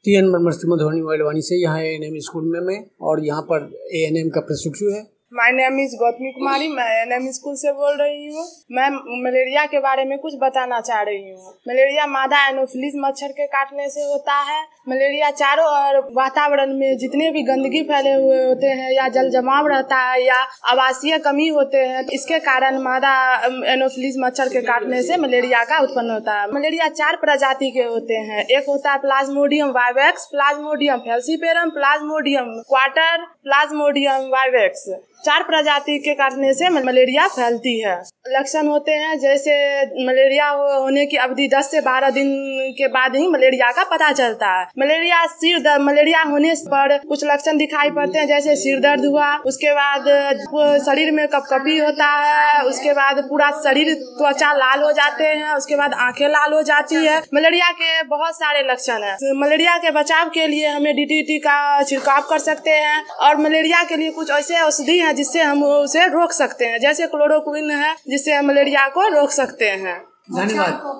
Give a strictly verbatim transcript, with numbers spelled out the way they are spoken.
T N Verma Madhubani वाली से यहाँ ए एन एम स्कूल में मैं और यहाँ पर ए एन एम का प्रशिक्षु है। My name is Gautami Kumari, मैं ए एन एम स्कूल से बोल रही हूँ। मैं मलेरिया के बारे में कुछ बताना चाह रही हूँ। मलेरिया मादा एनोफिलीज मच्छर के काटने से होता है। मलेरिया चारों ओर वातावरण में जितने भी गंदगी फैले हुए होते हैं या जल जमाव रहता है या आवासीय कमी होते हैं, इसके कारण मादा एनोफिलीज मच्छर के काटने से मलेरिया का उत्पन्न होता है। मलेरिया चार प्रजाति के होते हैं। एक होता है plasmodium vivax, plasmodium falciparum, plasmodium quarter, plasmodium vivax. चार प्रजाति के काटने से मलेरिया फैलती है। लक्षण होते हैं जैसे मलेरिया होने की अवधि दस से बारह दिन के बाद ही मलेरिया का पता चलता है। मलेरिया सिर दर्द मलेरिया होने पर कुछ लक्षण दिखाई पड़ते हैं, जैसे सिर दर्द हुआ, उसके बाद शरीर में कपकपी होता है, उसके बाद पूरा शरीर त्वचा लाल हो जाते हैं, उसके बाद आंखें लाल हो जाती है। मलेरिया के बहुत सारे लक्षण हैं। मलेरिया के बचाव के लिए हमें डी टी टी का छिड़काव कर सकते हैं और मलेरिया के लिए कुछ ऐसे औषधि है जिससे हम उसे रोक सकते हैं, जैसे क्लोरोक्विन है जिससे हम मलेरिया को रोक सकते हैं। धन्यवाद।